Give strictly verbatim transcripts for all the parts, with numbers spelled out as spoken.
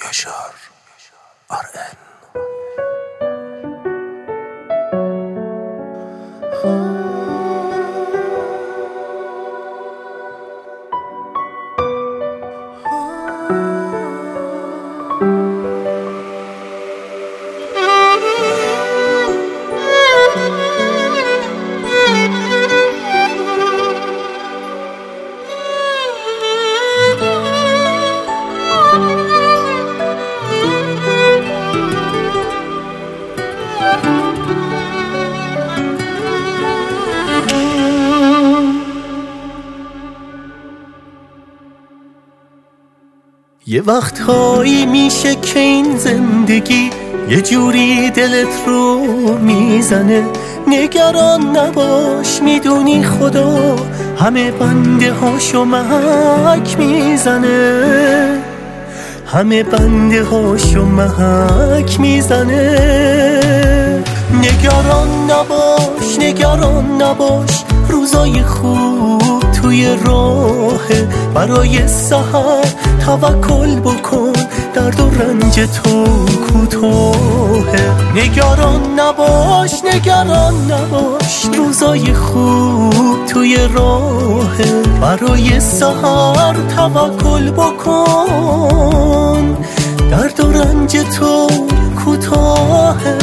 یاشار آر ان. یه وقتهایی میشه که این زندگی یه جوری دلت رو میزنه. نگران نباش، میدونی خدا همه بنده هاشو محک میزنه، همه بنده هاشو محک میزنه. نگران نباش، نگران نباش، روزای خوب توی راهه. برای سحر توکل بکن، درد و رنج تو کوتاهه. نگران نباش، نگران نباش، روزای خوب توی راهه. برای سحر توکل بکن، درد و رنج تو کوتاهه.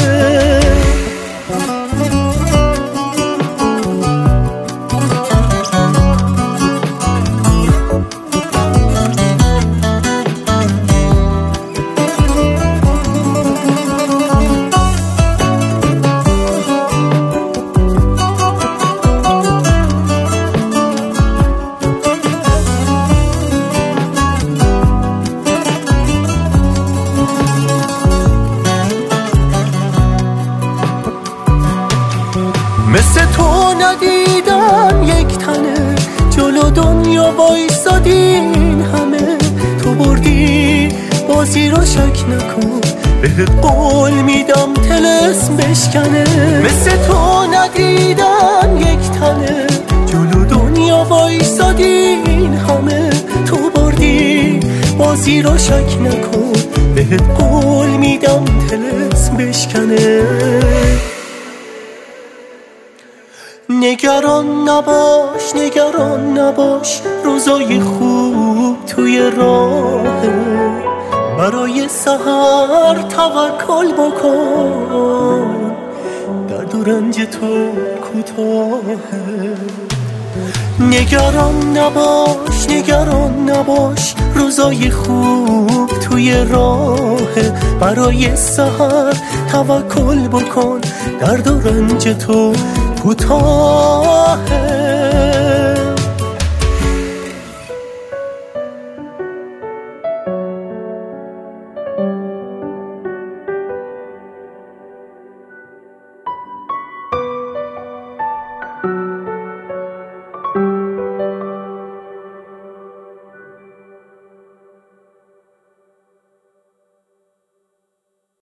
مثل تو ندیدم یک تنه، جلو دنیا وایسادین همه. تو بردی بازی رو شک نکن، بهت قول میدم طلسم بشکنه. مثل تو ندیدم یک تنه، جلو دنیا وایسادین همه. تو بردی بازی رو شک نکن، بهت قول میدم طلسم بشکنه. نگران نباش، نگران نباش، روزای خوب توی راهه. برای سحر توکل بکن، درد و رنج تو کوتاهه. نگران نباش، نگران نباش، روزای خوب توی راهه. برای سحر توکل بکن، درد و رنج تو کوتاهه.